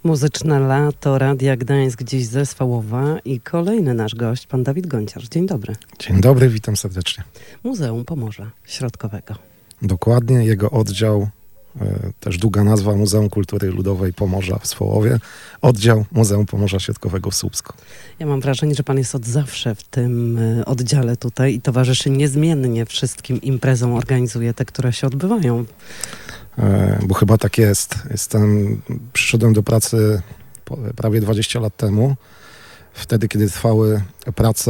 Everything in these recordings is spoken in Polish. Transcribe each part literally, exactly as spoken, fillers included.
Muzyczne lato Radia Gdańsk, dziś ze Swałowa i kolejny nasz gość, pan Dawid Gonciarz. Dzień dobry. Dzień dobry, witam serdecznie. Muzeum Pomorza Środkowego. Dokładnie, jego oddział, e, też długa nazwa Muzeum Kultury Ludowej Pomorza w Swałowie, oddział Muzeum Pomorza Środkowego w Słupsku. Ja mam wrażenie, że pan jest od zawsze w tym e, oddziale tutaj i towarzyszy niezmiennie wszystkim imprezom, organizuje te, które się odbywają. E, bo chyba tak jest. Jestem, przyszedłem do pracy po, prawie dwadzieścia lat temu, wtedy, kiedy trwały prace,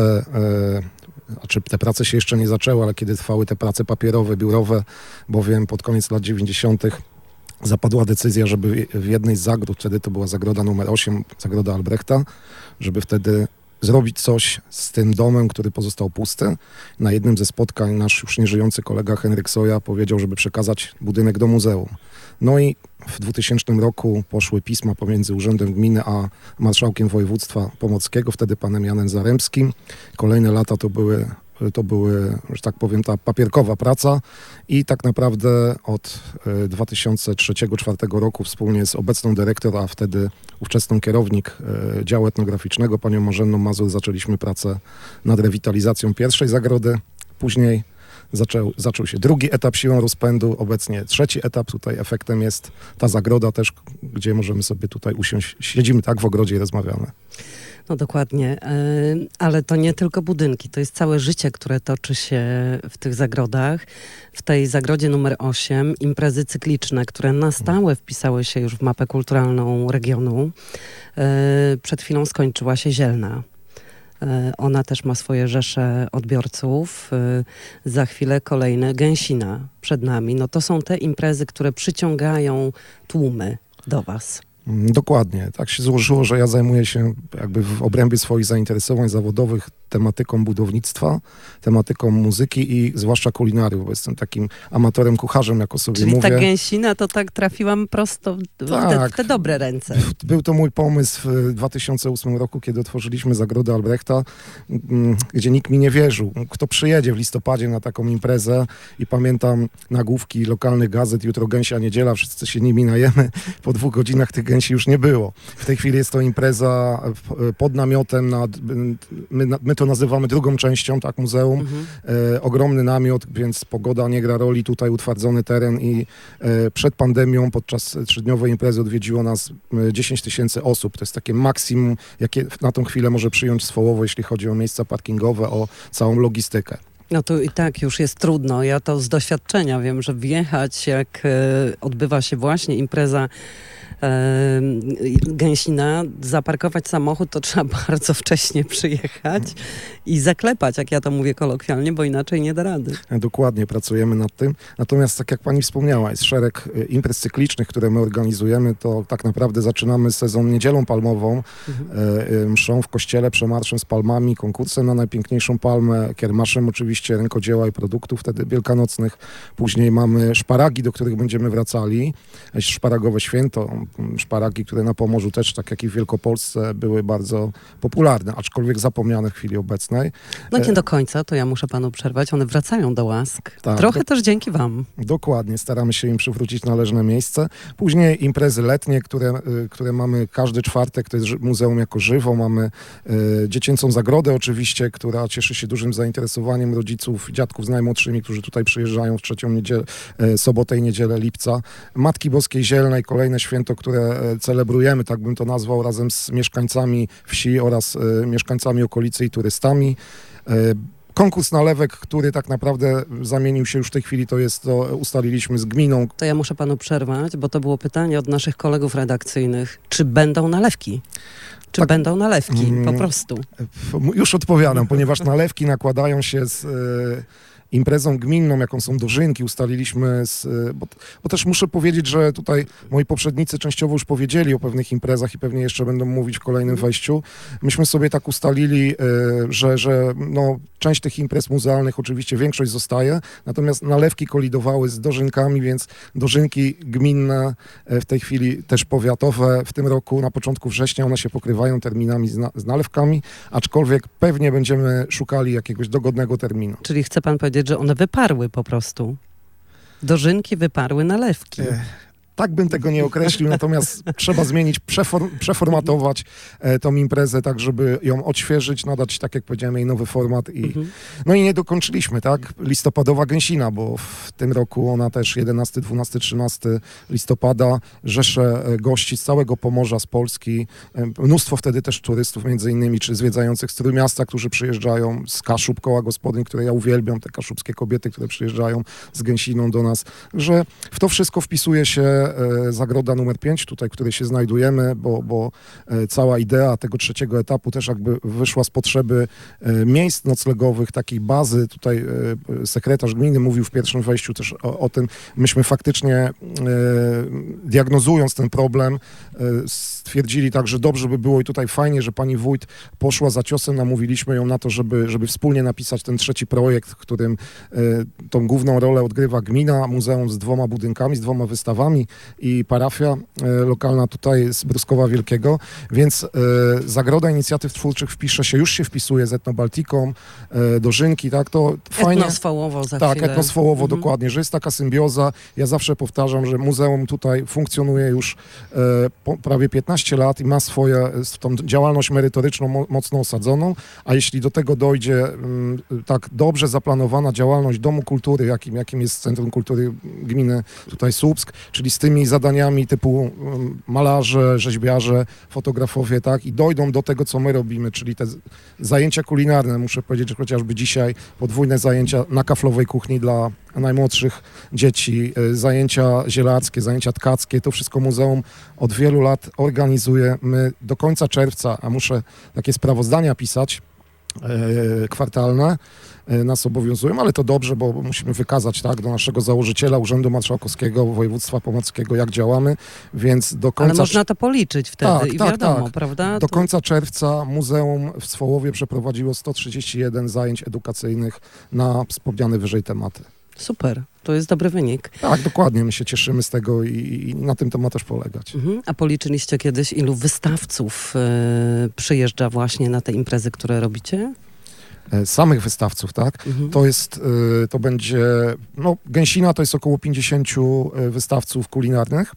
e, znaczy te prace się jeszcze nie zaczęły, ale kiedy trwały te prace papierowe, biurowe, bowiem pod koniec lat dziewięćdziesiątych zapadła decyzja, żeby w jednej z zagród, wtedy to była zagroda numer osiem, zagroda Albrechta, żeby wtedy zrobić coś z tym domem, który pozostał pusty. Na jednym ze spotkań nasz już nieżyjący kolega Henryk Soja powiedział, żeby przekazać budynek do muzeum. No i w dwutysięcznym roku poszły pisma pomiędzy Urzędem Gminy a marszałkiem województwa pomorskiego, wtedy panem Janem Zaremskim. Kolejne lata to były To były, że tak powiem, ta papierkowa praca i tak naprawdę od dwa tysiące trzeciego do dwa tysiące czwartego roku wspólnie z obecną dyrektor, a wtedy ówczesną kierownik działu etnograficznego, panią Marzenną Mazur, zaczęliśmy pracę nad rewitalizacją pierwszej zagrody. Później zaczął, zaczął się drugi etap siłą rozpędu, obecnie trzeci etap. Tutaj efektem jest ta zagroda też, gdzie możemy sobie tutaj usiąść. Siedzimy tak w ogrodzie i rozmawiamy. No dokładnie, ale to nie tylko budynki, to jest całe życie, które toczy się w tych zagrodach. W tej zagrodzie numer osiem imprezy cykliczne, które na stałe wpisały się już w mapę kulturalną regionu. Przed chwilą skończyła się Zielna. Ona też ma swoje rzesze odbiorców. Za chwilę kolejne Gęsina przed nami. No to są te imprezy, które przyciągają tłumy do was. Dokładnie. Tak się złożyło, że ja zajmuję się jakby w obrębie swoich zainteresowań zawodowych tematyką budownictwa, tematyką muzyki i zwłaszcza kulinariów, bo jestem takim amatorem, kucharzem, jako sobie Czyli mówię. ta Gęsina to tak trafiłam prosto w tak, te, te dobre ręce. Był to mój pomysł w dwa tysiące ósmym roku, kiedy otworzyliśmy zagrodę Albrechta, gdzie nikt mi nie wierzył. Kto przyjedzie w listopadzie na taką imprezę i pamiętam nagłówki lokalnych gazet, jutro gęsia niedziela, wszyscy się nimi najemy. Po dwóch godzinach tych gęsi już nie było. W tej chwili jest to impreza pod namiotem, nad, my, my to nazywamy drugą częścią, tak, muzeum. Mhm. E, ogromny namiot, więc pogoda nie gra roli, tutaj utwardzony teren i e, przed pandemią podczas trzydniowej imprezy odwiedziło nas dziesięć tysięcy osób. To jest takie maksimum, jakie na tą chwilę może przyjąć Swałowo, jeśli chodzi o miejsca parkingowe, o całą logistykę. No to i tak już jest trudno. Ja to z doświadczenia wiem, że wjechać, jak e, odbywa się właśnie impreza e, Gęsina, zaparkować samochód, to trzeba bardzo wcześnie przyjechać i zaklepać, jak ja to mówię kolokwialnie, bo inaczej nie da rady. Dokładnie, pracujemy nad tym. Natomiast tak jak pani wspomniała, jest szereg imprez cyklicznych, które my organizujemy, to tak naprawdę zaczynamy sezon Niedzielą Palmową, mhm. e, mszą w kościele, przemarszem z palmami, konkursem na najpiękniejszą palmę, kiermaszem oczywiście rękodzieła i produktów wtedy wielkanocnych. Później mamy szparagi, do których będziemy wracali. Szparagowe święto, szparagi, które na Pomorzu też, tak jak i w Wielkopolsce, były bardzo popularne, aczkolwiek zapomniane w chwili obecnej. No nie do końca, to ja muszę panu przerwać. One wracają do łask. Tak, Trochę do... też dzięki wam. Dokładnie, staramy się im przywrócić należne miejsce. Później imprezy letnie, które, które mamy każdy czwartek, to jest muzeum jako żywo. Mamy y, dziecięcą zagrodę oczywiście, która cieszy się dużym zainteresowaniem rodziców, dziadków z najmłodszymi, którzy tutaj przyjeżdżają w trzecią niedzielę, y, sobotę i niedzielę lipca. Matki Boskiej Zielnej, kolejne święto, które celebrujemy, tak bym to nazwał, razem z mieszkańcami wsi oraz y, mieszkańcami okolicy i turystami. Y, Konkurs nalewek, który tak naprawdę zamienił się już w tej chwili, to jest, to ustaliliśmy z gminą. To ja muszę panu przerwać, bo to było pytanie od naszych kolegów redakcyjnych. Czy będą nalewki? Czy tak, będą nalewki? Po prostu. Już odpowiadam, ponieważ nalewki nakładają się z... Yy, imprezą gminną, jaką są dożynki, ustaliliśmy, z, bo, bo też muszę powiedzieć, że tutaj moi poprzednicy częściowo już powiedzieli o pewnych imprezach i pewnie jeszcze będą mówić w kolejnym wejściu. Myśmy sobie tak ustalili, że, że no, część tych imprez muzealnych, oczywiście większość zostaje, natomiast nalewki kolidowały z dożynkami, więc dożynki gminne, w tej chwili też powiatowe, w tym roku na początku września one się pokrywają terminami z, na, z nalewkami, aczkolwiek pewnie będziemy szukali jakiegoś dogodnego terminu. Czyli chce pan powiedzieć, że one wyparły po prostu? Dożynki wyparły nalewki. tak bym tego nie określił, natomiast trzeba zmienić, przeform, przeformatować e, tą imprezę tak, żeby ją odświeżyć, nadać, tak jak powiedziałem, jej nowy format. I, mhm. No i nie dokończyliśmy, tak? Listopadowa Gęsina, bo w tym roku ona też jedenastego, dwunastego, trzynastego listopada rzesze gości z całego Pomorza, z Polski. Mnóstwo wtedy też turystów, między innymi, czy zwiedzających z Trójmiasta, którzy przyjeżdżają, z Kaszub, koła gospodyń, które ja uwielbiam, te kaszubskie kobiety, które przyjeżdżają z Gęsiną do nas, że w to wszystko wpisuje się e, zagroda numer pięć, tutaj, w której się znajdujemy, bo, bo e, cała idea tego trzeciego etapu też jakby wyszła z potrzeby e, miejsc noclegowych, takiej bazy. Tutaj e, sekretarz gminy mówił w pierwszym wejściu też o, o tym. Myśmy faktycznie e, diagnozując ten problem e, stwierdzili tak, że dobrze by było i tutaj fajnie, że pani wójt poszła za ciosem, namówiliśmy ją na to, żeby, żeby wspólnie napisać ten trzeci projekt, w którym e, tą główną rolę odgrywa gmina, muzeum z dwoma budynkami, z dwoma wystawami i parafia e, lokalna tutaj z Bruskowa Wielkiego, więc e, Zagroda Inicjatyw Twórczych wpisze się, już się wpisuje z Etnobaltiką, e, Dożynki, tak, to fajnie. Etnoswołowo za Tak, chwilę. Etnoswołowo, mhm. dokładnie, że jest taka symbioza. Ja zawsze powtarzam, że muzeum tutaj funkcjonuje już e, po, prawie piętnaście lat i ma swoje, tą działalność merytoryczną mo, mocno osadzoną, a jeśli do tego dojdzie m, tak dobrze zaplanowana działalność Domu Kultury, jakim, jakim jest Centrum Kultury Gminy tutaj Słupsk, czyli z tymi zadaniami typu m, malarze, rzeźbiarze, fotografowie, tak, i dojdą do tego, co my robimy, czyli te zajęcia kulinarne. Muszę powiedzieć, że chociażby dzisiaj podwójne zajęcia na kaflowej kuchni dla najmłodszych dzieci, zajęcia zielarskie, zajęcia tkackie, to wszystko muzeum od wielu lat organizuje. My do końca czerwca, a muszę takie sprawozdania pisać, e, kwartalne, e, nas obowiązują, ale to dobrze, bo musimy wykazać, tak, do naszego założyciela Urzędu Marszałkowskiego Województwa Pomorskiego, jak działamy, więc do końca... Ale można to policzyć wtedy tak, i tak, wiadomo, tak. prawda? Do to... końca czerwca muzeum w Swołowie przeprowadziło sto trzydzieści jeden zajęć edukacyjnych na wspomniane wyżej tematy. Super, to jest dobry wynik. Tak, dokładnie, my się cieszymy z tego i, i na tym to ma też polegać. Mhm. A policzyliście kiedyś, ilu wystawców y, przyjeżdża właśnie na te imprezy, które robicie? Samych wystawców, tak? Mhm. To jest, y, to będzie, no Gęsina to jest około pięćdziesięciu wystawców kulinarnych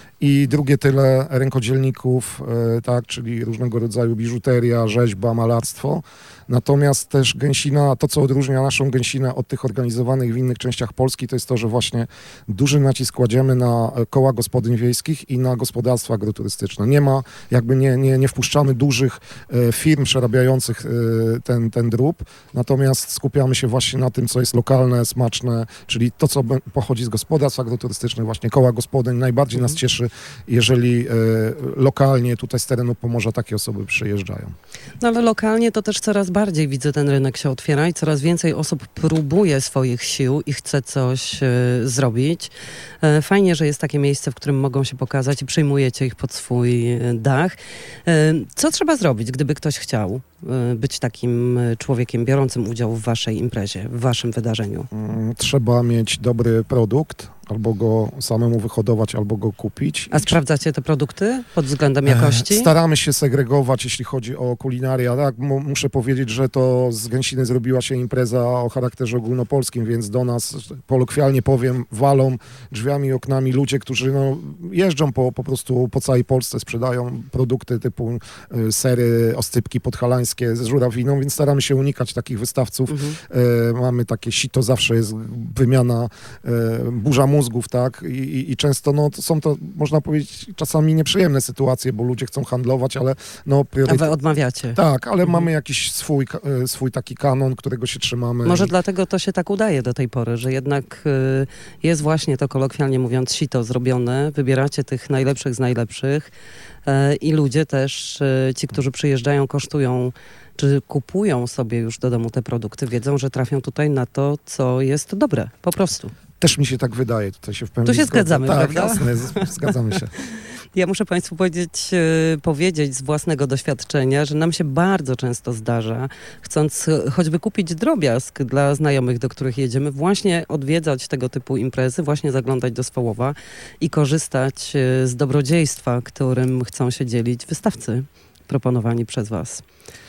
i drugie tyle rękodzielników, y, tak, czyli różnego rodzaju biżuteria, rzeźba, malarstwo. Natomiast też Gęsina, to co odróżnia naszą Gęsinę od tych organizowanych w innych częściach Polski, to jest to, że właśnie duży nacisk kładziemy na koła gospodyń wiejskich i na gospodarstwa agroturystyczne. Nie ma, jakby nie, nie, nie wpuszczamy dużych e, firm przerabiających e, ten, ten drób, natomiast skupiamy się właśnie na tym, co jest lokalne, smaczne, czyli to, co pochodzi z gospodarstw agroturystycznych, właśnie koła gospodyń. Najbardziej mhm. nas cieszy, jeżeli e, lokalnie tutaj z terenu Pomorza takie osoby przyjeżdżają. No ale lokalnie to też coraz bardziej widzę, ten rynek się otwiera i coraz więcej osób próbuje swoich sił i chce coś e, zrobić. E, fajnie, że jest takie miejsce, w którym mogą się pokazać i przyjmujecie ich pod swój dach. E, co trzeba zrobić, gdyby ktoś chciał e, być takim człowiekiem biorącym udział w waszej imprezie, w waszym wydarzeniu? Trzeba mieć dobry produkt, albo go samemu wyhodować, albo go kupić. A sprawdzacie te produkty pod względem jakości? Staramy się segregować, jeśli chodzi o kulinarię. Tak, m- muszę powiedzieć, że to z Gęsiny zrobiła się impreza o charakterze ogólnopolskim, więc do nas, kolokwialnie powiem, walą drzwiami i oknami ludzie, którzy no, jeżdżą po, po prostu po całej Polsce, sprzedają produkty typu y, sery, oscypki podhalańskie z żurawiną, więc staramy się unikać takich wystawców. Mhm. Y, mamy takie sito, zawsze jest wymiana, y, burza mózgów, tak, I, i, i często no, to są to, można powiedzieć, czasami nieprzyjemne sytuacje, bo ludzie chcą handlować, ale no... Priorytet... A wy odmawiacie. Tak, ale mhm. mamy jakiś swój, swój taki kanon, którego się trzymamy. Może i... dlatego to się tak udaje do tej pory, że jednak y, jest właśnie to, kolokwialnie mówiąc, sito zrobione, wybieracie tych najlepszych z najlepszych y, i ludzie też, y, ci, którzy przyjeżdżają, kosztują czy kupują sobie już do domu te produkty, wiedzą, że trafią tutaj na to, co jest dobre, po prostu. Też mi się tak wydaje, tutaj się w pełni Tu się zgodzę. zgadzamy, tak, prawda? Jasne, zgadzamy się. Ja muszę Państwu powiedzieć, powiedzieć z własnego doświadczenia, że nam się bardzo często zdarza, chcąc choćby kupić drobiazg dla znajomych, do których jedziemy, właśnie odwiedzać tego typu imprezy, właśnie zaglądać do Swołowa i korzystać z dobrodziejstwa, którym chcą się dzielić wystawcy proponowani przez Was.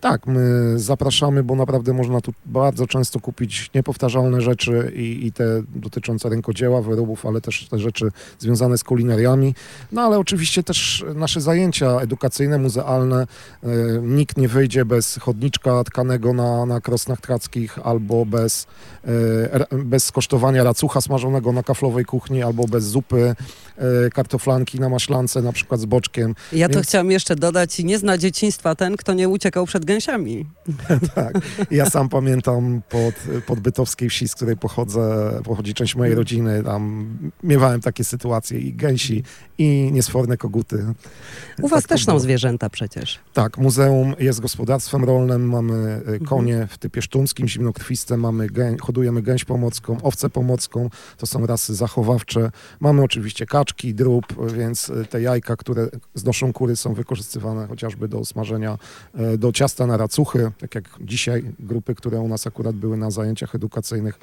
Tak, my zapraszamy, bo naprawdę można tu bardzo często kupić niepowtarzalne rzeczy i, i te dotyczące rękodzieła, wyrobów, ale też te rzeczy związane z kulinariami. No ale oczywiście też nasze zajęcia edukacyjne, muzealne. E, nikt nie wyjdzie bez chodniczka tkanego na, na krosnach trackich albo bez, e, bez skosztowania racucha smażonego na kaflowej kuchni albo bez zupy e, kartoflanki na maślance, na przykład z boczkiem. Ja to Więc... chciałam jeszcze dodać, nie zna dzieciństwa ten, kto nie uciekał przed gęsiami. Tak. Ja sam pamiętam pod, pod Bytowskiej wsi, z której pochodzę, pochodzi część mojej rodziny, tam miewałem takie sytuacje i gęsi, i niesforne koguty. U was tak też są było. zwierzęta przecież. Tak, muzeum jest gospodarstwem rolnym, mamy konie w typie sztunckim, zimnokrwiste, mamy gę, hodujemy gęś pomocką, owcę pomocką, to są rasy zachowawcze. Mamy oczywiście kaczki, drób, więc te jajka, które znoszą kury, są wykorzystywane chociażby do smażenia, do ciasta na racuchy, tak jak dzisiaj grupy, które u nas akurat były na zajęciach edukacyjnych.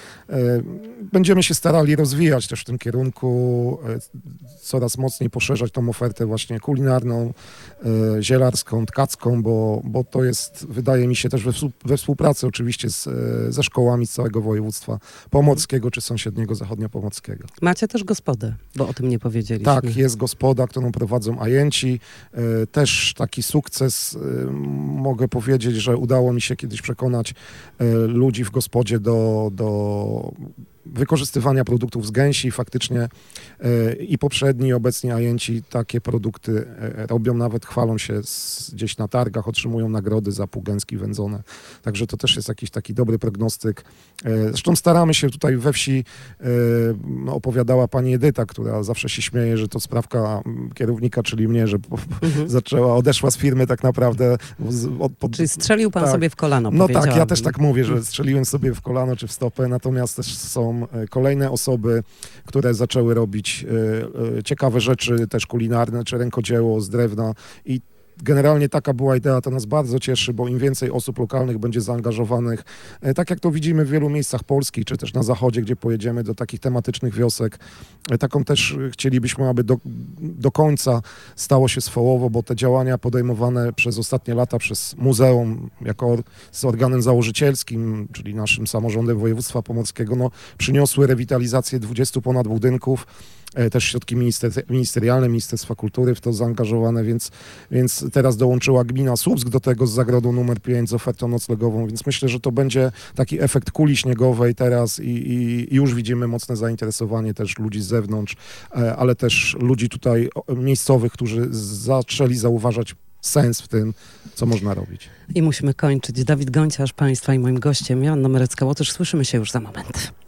Będziemy się starali rozwijać też w tym kierunku, coraz mocniej poszerzać tą ofertę właśnie kulinarną, zielarską, tkacką, bo, bo to jest, wydaje mi się, też we, we współpracy oczywiście z, ze szkołami z całego województwa pomockiego czy sąsiedniego zachodniopomockiego. Macie też gospodę, bo o tym nie powiedzieliśmy. Tak, jest gospoda, którą prowadzą ajenci. Też taki sukces, mogę powiedzieć, że udało mi się kiedyś przekonać ludzi w gospodzie do, do wykorzystywania produktów z gęsi. Faktycznie e, i poprzedni, i obecni ajenci takie produkty e, robią, nawet chwalą się z, gdzieś na targach, otrzymują nagrody za półgęski wędzone. Także to też jest jakiś taki dobry prognostyk. E, zresztą staramy się tutaj we wsi, e, no, opowiadała pani Edyta, która zawsze się śmieje, że to sprawka kierownika, czyli mnie, że po, Mhm. zaczęła, odeszła z firmy tak naprawdę. Z, od, pod, Czyli strzelił pan tak. sobie w kolano, No tak, ja powiedziałabym. też tak mówię, że strzeliłem sobie w kolano czy w stopę, natomiast też są kolejne osoby, które zaczęły robić e, ciekawe rzeczy, też kulinarne, czy rękodzieło z drewna i generalnie taka była idea, to nas bardzo cieszy, bo im więcej osób lokalnych będzie zaangażowanych, e, tak jak to widzimy w wielu miejscach Polski, czy też na zachodzie, gdzie pojedziemy do takich tematycznych wiosek, e, taką też chcielibyśmy, aby do, do końca stało się Swołowo, bo te działania podejmowane przez ostatnie lata przez muzeum, jako z organem założycielskim, czyli naszym samorządem województwa pomorskiego, no, przyniosły rewitalizację dwudziestu ponad budynków, też środki minister, ministerialne, Ministerstwa Kultury w to zaangażowane, więc, więc teraz dołączyła gmina Słupsk do tego z zagrodą numer pięć z ofertą noclegową, więc myślę, że to będzie taki efekt kuli śniegowej teraz i, i, i już widzimy mocne zainteresowanie też ludzi z zewnątrz, ale też ludzi tutaj miejscowych, którzy zaczęli zauważać sens w tym, co można robić. I musimy kończyć. Dawid Gonciarz, państwa i moim gościem. Joanna Merecka-Łotysz. Słyszymy się już za moment.